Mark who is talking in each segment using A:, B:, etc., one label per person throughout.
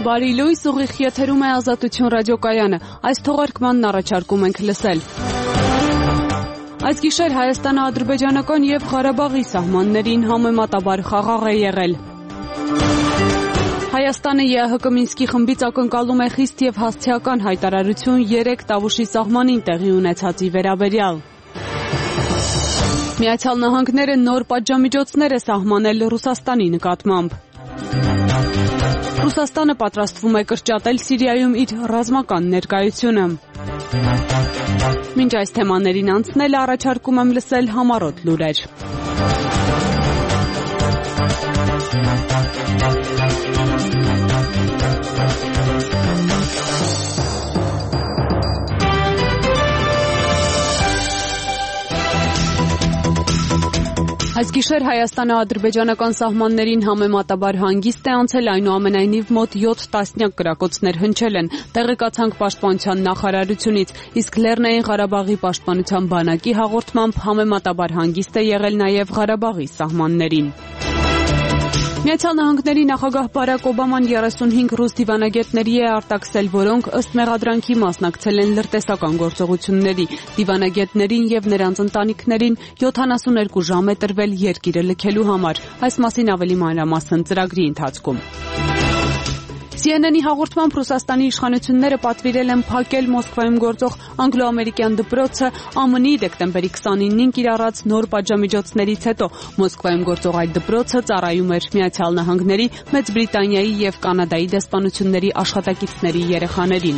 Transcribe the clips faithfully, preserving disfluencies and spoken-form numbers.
A: Բարի լույս, ուղիղ եթերում է Ազատություն ռադիոկայանը։ Այս թողարկմանն առաջարկում ենք լսել։ Այս գիշեր Հայաստանը ադրբեջանական և Ղարաբաղի սահմաններին համեմատաբար խաղաղ է եղել։ Հայաստանը ԵԱՀԿ Մինսկի խմբից ակնկալում է խիստ և հասցեական հայտարարություն երեք Տավուշի սահմանին տեղի ունեցածի վերաբերյալ։ Միացյալ Նահանգները նոր պատժամիջոցներ է սահմանել Ռուսաստանի նկատմամբ։ Ռուսաստանը պատրաստվում է կրճատել Սիրիայում իր ռազմական ներկայությունը։ Մինչ այս թեմաներին անցնելը առաջարկում եմ լսել համառոտ լուրեր։ Այս գիշեր Հայաստանը ադրբեջանական սահմաններին համեմատաբար հանգիստ է անցել, այնուամենայնիվ մոտ յոթ տասնյակ կրակոցներ հնչել են, տեղեկացանք Պաշտպանության նախարարությունից, իսկ Լեռնային Ղարաբաղի պաշտպանության բանակի հաղորդմամբ համեմատաբար հանգիստ է եղել նաև Ղարաբաղի սահմաններին։ Միացյալ Նահանգների նախագահ Բարակ Օբաման երեսունհինգ ռուս դիվանագետների է արտաքսել, որոնք ըստ մեղադրանքի մասնակցել են լրտեսական գործողությունների։ Դիվանագետներին և նրանց ընտանիքներին յոթանասունյոթ ժամ է տրվել երկիրը լքելու համար։ Այս մասին ավելի մանրամասն ծրագրի ընթացքում։ Սի Են Են-ի հաղորդմամբ Ռուսաստանի իշխանությունները պատվիրել են փակել Մոսկվայում գործող անգլո-ամերիկյան դպրոցը ԱՄՆ -ի դեկտեմբերի քսանինին կիրառած նոր պատժամիջոցներից հետո։ Մոսկվայում գործող այդ դպրոցը ծառայում էր Միացյալ Նահանգների, Մեծ Բրիտանիայի և Կանադայի դեսպանությունների աշխատակիցների երեխաներին։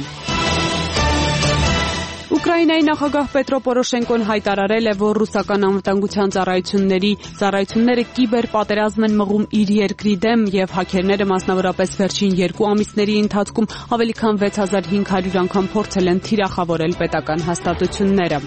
A: Ուկրաինայի նախագահ Պետրո Պորոշենկոն հայտարարել է, որ ռուսական անվտանգության ծառայությունների ծառայությունները կիբեր պատերազմ են մղում իր երկրի դեմ և հաքերները մասնավորապես վերջին երկու ամիսների ընթացքում ավելի քան վեց հազար հինգ հարյուր անգամ փորձել են թիրախավորել պետական հաստատությունները։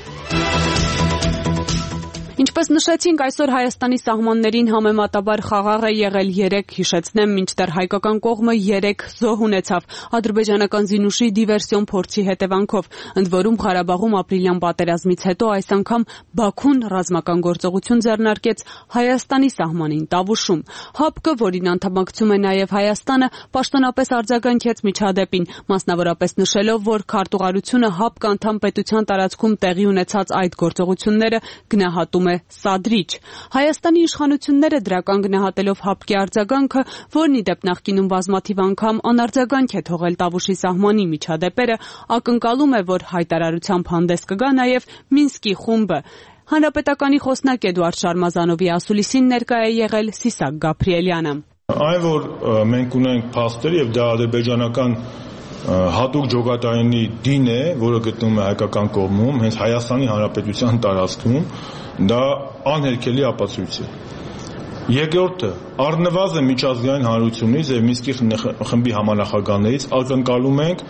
A: Ինչպես նշեցինք, այսօր Հայաստանի սահմաններին համեմատաբար խաղաղ է եղել երեք, հիշեցնեմ, մինչդեռ հայկական կողմը երեք զոհ ունեցավ ադրբեջանական զինուշի դիվերսիոն փորձի հետևանքով, ընդ որում Ղարաբաղում ապրիլյան պատերազմից հետո այս անգամ Բաքուն ռազմական գործողություն ձեռնարկեց Հայաստանի սահմանին Տավուշում։ ՀԱՊԿ-ը, որին անդամակցում է նաև Հայաստանը, պաշտոնապես արձագանքեց միջադեպին, մասնավորապես նշելով, որ քարտուղարությունը ՀԱՊԿ անդամ պետության տարածքում տեղի ունեցած այդ գործողությունները գնահատում է սադրիչ։ Հայաստանի իշխանությունները դրական գնահատելով ՀԱՊԿ-ի արձագանքը, որն ի դեպ նախկինում բազմաթիվ անգամ անարձագանք է թողել Տավուշի սահմանի միջադեպերը, ակնկալում է, որ հայտարարությամբ հանդես կգա նաև Մինսկի խումբը։ Հանրապետականի խոսնակ Էդուարդ Շարմազանովի ասուլիսին ներկա է եղել Սիսակ Գաբրիելյանը։
B: Այն, որ մենք ունենք փաստեր եւ դա ադրբեջանական հատուկ ջոկատայինի դին է, որը գտնվում է հայկական կողմում, հենց Հայաստանի Հանրապետության տարածքում, դա անհերքելի ապացույց է։ Երկրորդը, առնվազն միջազգային հանրությունից եւ Մինսկի խմբի համանախագահներից ակնկալում ենք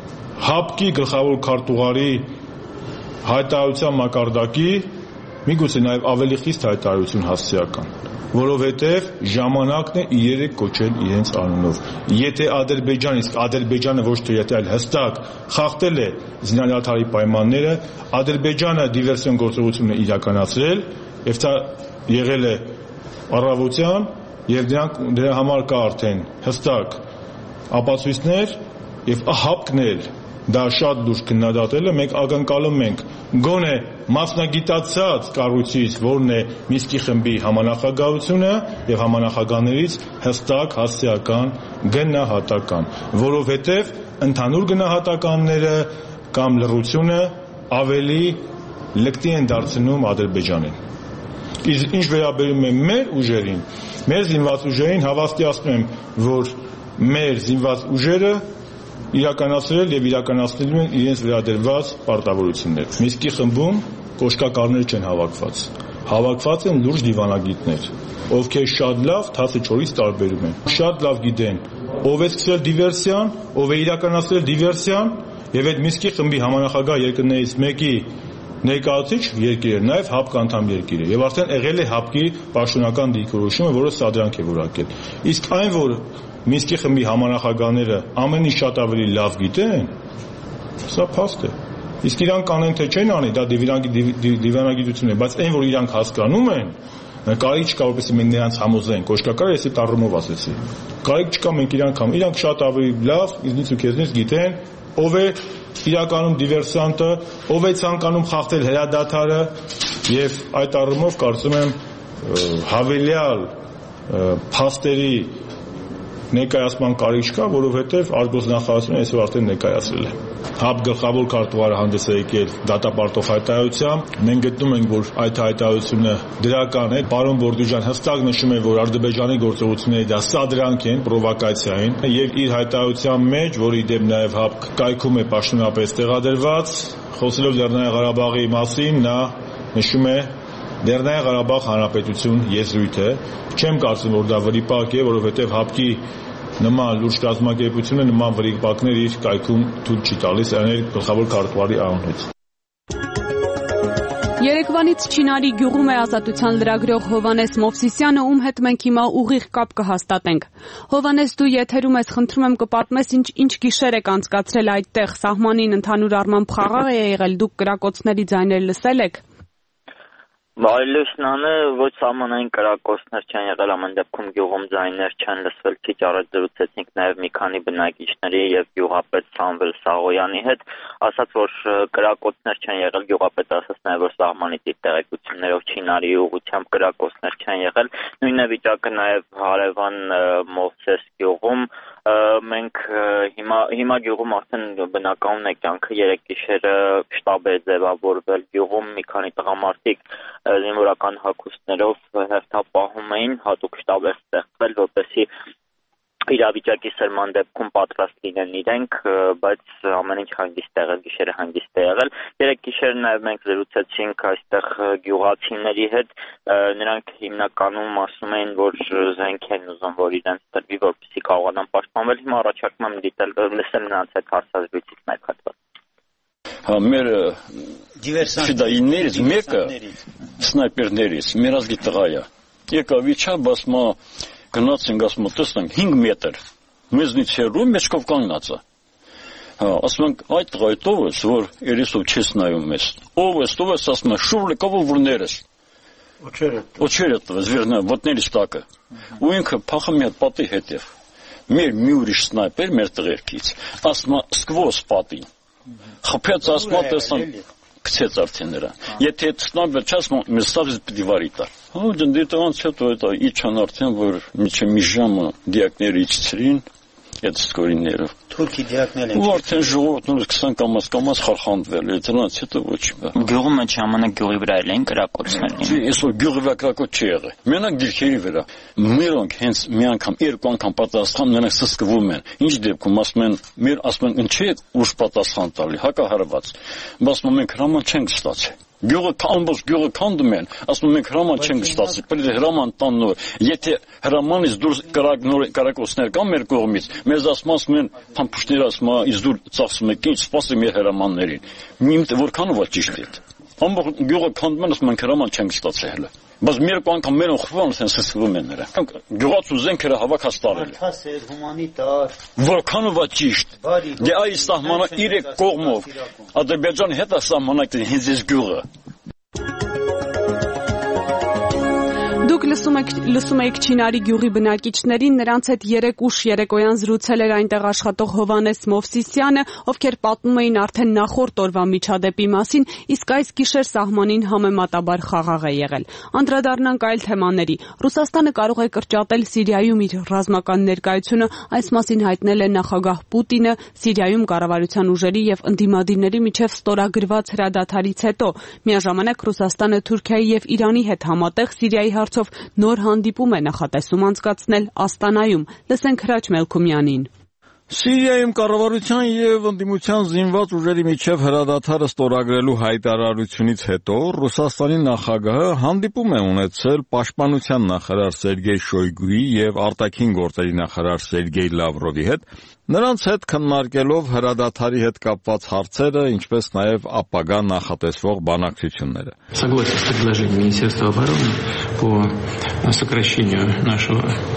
B: ՀԱՊԿ-ի գլխավոր քարտուղարի հայտարարության մակարդակի, միգուցե նաեւ ավելի խիստ հայտարարություն հասցեական, որովհետև ժամանակն է իրերը կոչել իրենց անունով։ Եթե Ադրբեջանը, իսկ Ադրբեջանը ոչ թե եթե այլ հստակ խախտել է զինադադարի պայմանները, Ադրբեջանը դիվերսիոն գործողություն է իրականացրել, եւ դա եղել է առավոտյան, եւ դրա համար կա արդեն հստակ ապացույցներ, եւ ՀԱՊԿ-ն էլ դա շատ լուրջ քննադատել է, մենք ակնկալում ենք գոնե մասնագիտացած կառույցից, որն է Մինսկի խմբի համանախագահությունը եւ համանախագահներից հստակ հասցեական գնահատական, որովհետեւ ընդհանուր գնահատականները կամ լռությունը ավելի լկտի են դարձնում Ադրբեջանին։ Իսկ ինչ վերաբերում է մեր ուժերին, մեր զինված ուժերին հավաստիացնում եմ, որ մեր զինված ուժերը իրականացրել եւ իրականացնելու են իրենց վերադրված պարտավորություններ։ Մինսկի խմբում կոշկակարներ չեն հավաքված։ Հավաքված են լուրջ դիվանագետներ, ովքեր շատ լավ թացը չորից տարբերում են։ Շատ լավ գիտեն ով է սկսել դիվերսիան, ով է իրականացրել դիվերսիան եւ այդ Մինսկի խմբի համանախագահ երկրներից մեկի ներկայացուցիչ երկիրը նաեւ ՀԱՊԿ անդամ երկիր է եւ արդեն եղել է ՀԱՊԿ-ի պաշտոնական դիրքորոշումը, որը սադրանք է որակել։ Իսկ այն, որ Մինսկի խմբի համանախագահները ամենից շատ ավելի լավ գիտեն, սա փաստ է։ Իսկ իրանք կանեն թե չեն անի, դա դիվանագիտություն է, բայց այն, որ իրանք հասկանում են, Կարիք չկա, որպեսզի մենք նրանց համոզենք, ոչ կա, ես այդ առումով ասեցի։ Կարիք չկա, մենք իրանք համ, իրանք շատ ավելի լավ, ինձնից ու քեզնից գիտեն, ով է իրականում դիվերսանտը, ով է ցանկանում խախտել հրադադարը, եւ այդ առումով կարծում եմ հավելյալ փաստերի ներկայացման կարիք չկա, որովհետև արտգործնախարարությունը այսօր արդեն ներկայացրել է։ ՀԱԲ գլխավոր քարտուղարը հանդես է եկել դատապարտող հայտարարությամբ։ Մենք գտնում ենք, որ այդ հայտարարությունը դրական է։ Պարոն Բորդյուժան հստակ նշում է, որ Ադրբեջանի գործողությունները դա սադրանք են, պրովոկացիա են, եւ իր հայտարարության մեջ, որի դեմ նաեւ ՀԱԲ կայքում է պաշտոնապես տեղադրված, խոսելով Լեռնային Ղարաբաղի մասին, նա նշում է Լեռնային Ղարաբաղ Հանրապետություն եզրույթ է։ Չեմ կարծում, որ դա վրիպակ է, որովհետև ՀԱԲ-ի նման լուրջ կազմակերպությունը նման վրիպակներ իր կայքում թույլ չի տալիս, այլ գլխավոր քարտուղարի անունից։
A: Երեկվանից Չինարի գյուղում է Ազատության լրագրող Հովհաննես Մովսիսյանը, ում հետ մենք հիմա ուղիղ կապ կհաստատենք։ Հովհաննես, դու եթերում ես, խնդրում եմ կպատմես, ինչ ինչ գիշեր եք անցկացրել այդտեղ, սահմանին ընդհանուր առմամբ խաղաղ է եղել, դուք կրակոցների ձայներ լսել եք։
C: Այլուսնան է, ոչ սահմանային կրակոցներ չեն եղել, ամեն դեպքում գյուղում ձայներ չեն լսվել, քիչ առաջ զրուցեցինք նաև մի քանի բնակիչների եւ գյուղապետ Սամվել Սաղոյանի հետ, ասաց, որ կրակոցներ չեն եղել, գյուղապետը ասաց նաև, որ սահմանից իր տեղեկություններով Չինարի ուղղությամբ կրակոցներ չեն եղել, նույն է վիճակը նաև հարևան Մովսես գյուղում, մենք հիմա հիմա գյուղում արդեն բնականon է կյանքը, երեք գիշերը շտաբ է ձևավորվել գյուղում, մի քանի տղամարդիկ զինվորական հագուստներով հերթապահում էին, հատուկ շտաբ է ստեղծվել, որպեսզի իրավիճակի սրման դեպքում պատրաստ լինեն իրենք, բայց ամեն ինչ հանգիստ է եղել, գիշերը հանգիստ է եղել։ Երեք գիշերը նաև մենք զրուցեցինք այստեղ գյուղացիների հետ, նրանք հիմնականում ասում էին, որ զենք են ուզում, որ իրենց տրվի, որպեսզի կարողանան պաշտպանվել։ Հիմա առաջարկում եմ դիտել լսել նրանց այդ հարցազրույցից մեկ հատված։
D: Հա, մեր ֆիդայիններից մեկը սնայպերներից մեր ազգի տղա է։ Եկավ իջավ, ասում է գնացինք, ասում է տեսնենք հինգ մետր մեզնից հեռու մեջքով կանգնած է։ Հա, ասում ենք այդ տղայդ ով ես, որ երեսով չես նայում ես։ Ով ես, ով ես, ասում է շուռ լեկավ վրներս։ Օչերետ։ Օչերետ, վերնա ոտներից տակը։ Ու ինքը փախը մի հատ պատի հետև։ Մեր մի ուրիշ սնայպեր մեր տղերքից, ասում է սկվոս պատին։ Խփեց, ասում է տեսան գցեց արդեն նրա։ Եթե ցնավ վերջացնում մեր սավից պիտի վարի տա։ Հա դիտանց հետո դա իջան արդեն որ միջի մի ժամը դիակները իջցրին այդ սկորիները։
E: Թուրքի դիակներն են։
D: Ու արդեն ժողովուրդն քսան կամաց կամաց խարխանդվել է, դրանից հետո ոչ մի։
C: Գյուղի մեջ ժամանակ գյուղի վրա էին կրակոցներ։
D: Չի, այսօր գյուղի վրա կրակոց չի եղել։ Մենակ դիրքերի վրա։ Մերոնք հենց մի անգամ, երկու անգամ պատասխան նրանք սսկվում են։ Ինչ դեպքում ասում են, մեր ասում են ինչի՞ ուշ պատասխան տալի, հակահարված։ Ասում են մենք հրաման չենք ստացել։ Գյուղը ամբողջ գյուղը քանդում են, ասում մենք հրաման չենք ստացել, պետք է հրաման տան նոր։ Եթե հրամանից դուրս կրակոցներ կան մեր կողմից, մեզ ասում են փամփուշտներ ասում են, իս դուր ծախսում եք, ինչ սպասի մեր հրամաններին։ Մինչ որքանով է ճիշտ է։ Ամբողջ գյուղը քանդում են, ասում ենք հրաման չենք ստացել հələ։ Բայց մեր անգամ մեր խփան ասեն սսվում են նրանք։ Գյուղացու զենքերը հավաքած տարել։
E: Արդասեր, հումանիտար։
D: Որքանով է ճիշտ։ Դե այս սահմանը իր կողմով Ադրբեջանի հետ է սահմանակը հենց այս գյուղը։
A: Դուք լսում եք լսում եք Չինարի գյուղի բնակիչներին, նրանց հետ երեք ուշ երեկոյան զրուցել էր այնտեղ աշխատող Հովհաննես Մովսիսյանը, ովքեր պատմում էին արդեն նախորդ օրվա միջադեպի մասին, իսկ այս գիշեր սահմանին համեմատաբար խաղաղ է եղել։ Անդրադառնանք այլ թեմաների։ Ռուսաստանը կարող է կրճատել Սիրիայում իր ռազմական ներկայությունը, այս մասին հայտնել է նախագահ Պուտինը Սիրիայում կառավարության ուժերի եւ ընդդիմադիրների միջև ստորագրված հրադադարից հետո։ Միաժամանակ Ռուսաստանը Թուրքիայի եւ Իրանի հետ համատեղ Սիրիայի հարցով նոր հանդիպում է նախատեսում անցկացնել Աստանայում։ Լսենք Հրաչ Մելքումյանին։
F: Սիրիայում կառավարության եւ ընդդիմության զինված ուժերի միջև հրադադարը ստորագրելու հայտարարությունից հետո Ռուսաստանի նախագահը հանդիպում է ունեցել պաշտպանության նախարար Սերգեյ Շոյգուի եւ արտաքին գործերի նախարար Սերգեյ Լավրովի հետ, նրանց հետ քննարկելով հրադադարի հետ կապված հարցերը, ինչպես նաեւ ապագա նախատեսվող բանակցությունները։
G: Согласен с предложением Министерства обороны по сокращению нашего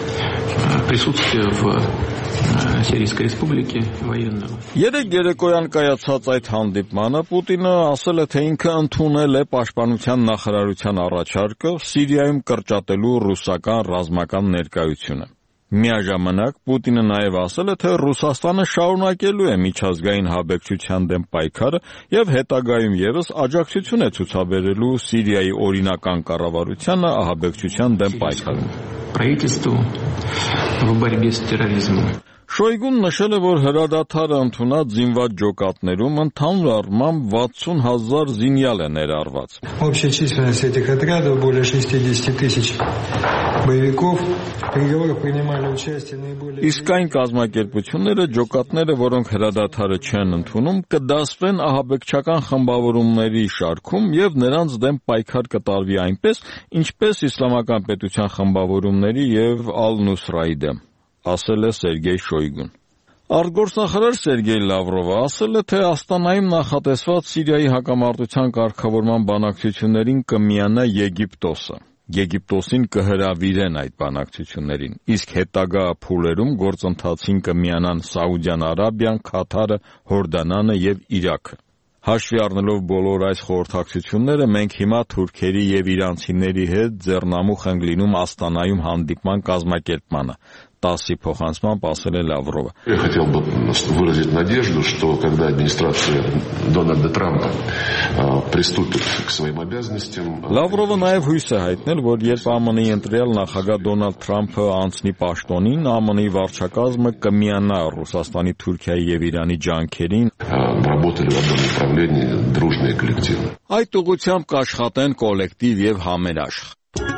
G: присутствия в Сирийской республике военного.
F: Երեք երեկոյան կայացած այդ հանդիպմանը Պուտինը ասել է, թե ինքը ընդունել է պաշտպանության նախարարության առաջարկը Սիրիայում կրճատելու ռուսական ռազմական ներկայությունը։ Միաժամանակ Պուտինը նաև ասել է, թե Ռուսաստանը շարունակելու է միջազգային հաբեկչության դեմ պայքարը եւ հետագայում եւս աջակցություն է ցուցաբերելու Սիրիայի օրինական կառավարությանը ահաբեկչության դեմ պայքարում։
G: Правительству в борьбе с терроризмом.
F: Շոյգուն նշել է, որ հրադադարը ընդունած զինված ջոկատներում ընդհանուր առմամբ վաթսուն հազար զինյալ է ներառված։
H: Общая численность этих отрядов более шестьдесят тысяч боевиков. В переговорах принимали участие наиболее. Իսկ այն կազմակերպությունները, ջոկատները, որոնք հրադադարը չեն ընդունում, կդասվեն ահաբեկչական խմբավորումների շարքում եւ նրանց դեմ պայքար կտարվի այնպես, ինչպես իսլամական պետության խմբավորումների եւ Ալ-Նուսրայի դեմ, ասել է Սերգեյ Շոյգուն։ Արտգործնախարար Սերգեյ Լավրովը ասել է, թե Աստանայում նախատեսված Սիրիայի հակամարտության կարգավորման բանակցություններին կմիանա Եգիպտոսը։ Եգիպտոսին կհրավիրեն այդ բանակցություններին, իսկ հետագա փուլերում գործընթացին կմիանան Սաուդյան Արաբիան, Քաթարը, Հորդանանը եւ Իրաքը։ Հաշվի առնելով բոլոր այս խորհրդակցությունները, մենք հիմա թուրքերի եւ իրանցիների հետ ձեռնամուխ ենք լինում Աստանայում հանդիպման կազմակերպմանը, տասի փոխանցմամբ ասել է Լավրովը։
I: Я хотел бы выразить надежду, что когда администрация Дональда Трампа приступит к своим обязанностям.
F: Լավրովը նաև հույս է հայտնել, որ երբ ԱՄՆ-ի ընտրյալ նախագահ Դոնալդ Թրամփը անցնի պաշտոնին, ԱՄՆ-ի վարչակազմը կմիանա Ռուսաստանի, Թուրքիայի եւ Իրանի ջանքերին,
I: работали в одном направлении дружные коллективы.
F: Այդ ուղղությամբ կաշխատեն կոլեկտիվ եւ համերաշխ։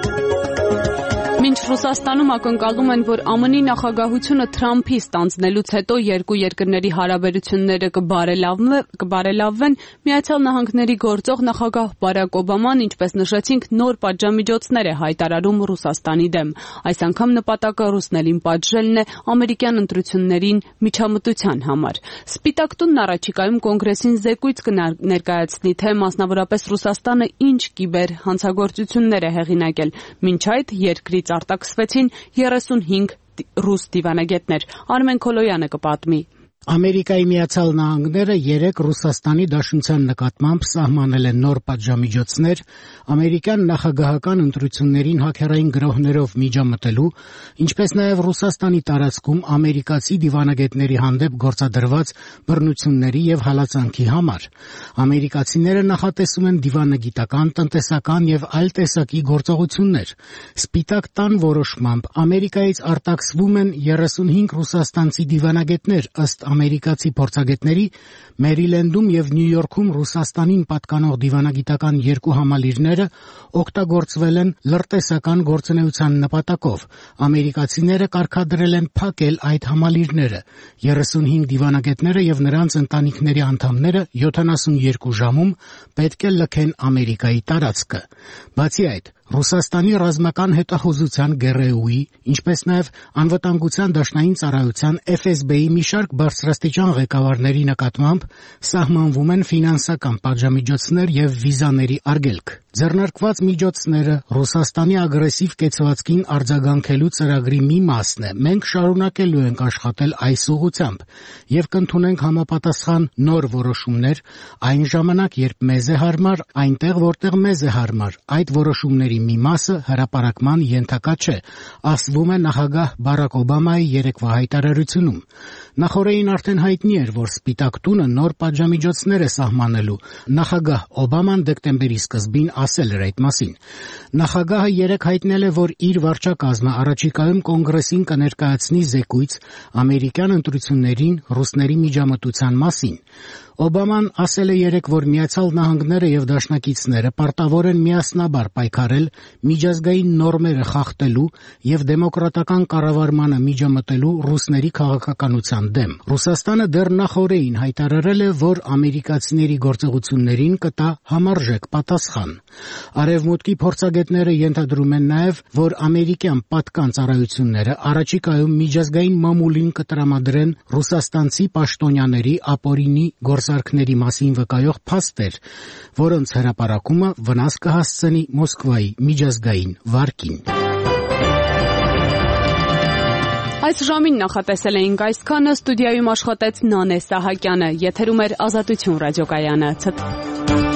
A: Մինչ Ռուսաստանում ակնկալում են, որ ԱՄՆ-ի նախագահությունը Թրամփի ստանձնելուց հետո երկու երկրների հարաբերությունները կբարելավվեն, Միացյալ Նահանգների գործող նախագահ Բարակ Օբաման, ինչպես նշեցինք, նոր պատժամիջոցներ է հայտարարում Ռուսաստանի դեմ։ Այս անգամ նպատակը ռուսներին պատժելն է ամերիկյան ընտրություններին միջամտության համար։ Սպիտակ տունն առաջիկայում կոնգրեսին զեկույց կներկայացնի, թե մասնավորապես Ռուսաստանը ինչ կիբեր հանցագործություններ է հեղինակել։ Մինչ այդ երկրից արտաքսվեցին երեսունհինգ ռուս դիվանագետներ։ Արմեն Քոլոյանը կպատմի։
J: Ամերիկայի Միացյալ Նահանգները երեք Ռուսաստանի Դաշնության նկատմամբ սահմանել են նոր պատժամիջոցներ ամերիկյան նախագահական ընտրություններին հաքերային գրոհներով միջամտելու, ինչպես նաև Ռուսաստանի տարածքում ամերիկացի դիվանագետների հանդեպ գործադրված բռնությունների եւ հալածանքի համար։ Ամերիկացիները նախատեսում են դիվանագիտական, տնտեսական եւ այլ տեսակի գործողություններ։ Սպիտակ տան որոշմամբ Ամերիկայից արտաքսվում են երեսունհինգ ռուսաստանցի դիվանագետներ, ըստ ամերիկացի փորձագետների, Մերիլենդում եւ Նյու Յորքում Ռուսաստանին պատկանող դիվանագիտական երկու համալիրները օգտագործվել են լրտեսական գործունեության նպատակով։ Ամերիկացիները կարգադրել են փակել այդ համալիրները։ երեսունհինգ դիվանագետները եւ նրանց ընտանիքների անդամները յոթանասունյոթ ժամում պետք է լքեն Ամերիկայի տարածքը։ Բացի այդ, Ռուսաստանի ռազմական հետախուզության ԳՌՈՒ-ի, ինչպես նաև անվտանգության դաշնային ծառայության Էֆ Էս Բի-ի մի շարք բարձրաստիճան ղեկավարների նկատմամբ սահմանվում են ֆինանսական պատժամիջոցներ եւ վիզաների արգելք։ Ձեռնարկված միջոցները Ռուսաստանի ագրեսիվ կեցվածքին արձագանքելու ծրագրի մի մասն է։ Մենք շարունակելու ենք աշխատել այս ուղղությամբ եւ կընդունենք համապատասխան նոր որոշումներ այն ժամանակ, երբ մեզ է հարմար, այնտեղ, որտեղ մեզ է հարմար։ Այդ որոշումների մի մասը հրապարակման ենթակա չէ, ասվում է նախագահ Բարակ Օբամայի երեկվա հայտարարությունում։ Նախորդին արդեն հայտնի էր, որ Սպիտակ տունը նոր պատժամիջոցներ է սահմանելու։ Նախագահ Օբաման դեկտեմբերի սկզբին ասել էր այդ մասին։ Նախագահը երեկ հայտնել է, որ իր վարչակազմը առաջիկայում կոնգրեսին կներկայացնի զեկույց ամերիկյան ընտրություններին ռուսների միջամտության մասին։ Օբաման ասել է երեկ, որ Միացյալ Նահանգները եւ դաշնակիցները պարտավոր են միասնաբար պայքարել միջազգային նորմերը խախտելու եւ դեմոկրատական կառավարմանը միջամտելու ռուսների քաղաքականության դեմ։ Ռուսաստանը դեռ նախորդին հայտարարել է, որ ամերիկացիների գործողություններին կտա համարժեք պատասխան։ Արևմուտքի փորձագետները ենթադրում են նաեւ, որ ամերիկյան պատկան ծառայությունները առաջիկայում միջազգային մամուլին կտրամադրեն ռուսաստանցի պաշտոնյաների ապօրինի գործարքների մասին վկայող փաստեր, որոնց հրապարակումը վնաս կհասցնի Մոսկվայի միջազգային վարկին։
A: Այս ժամին նախատեսել էինք այսքանը, ստուդիայում աշխատեց Նանե Սահակյանը, եթերում էր Ազատություն ռադիոկայանը։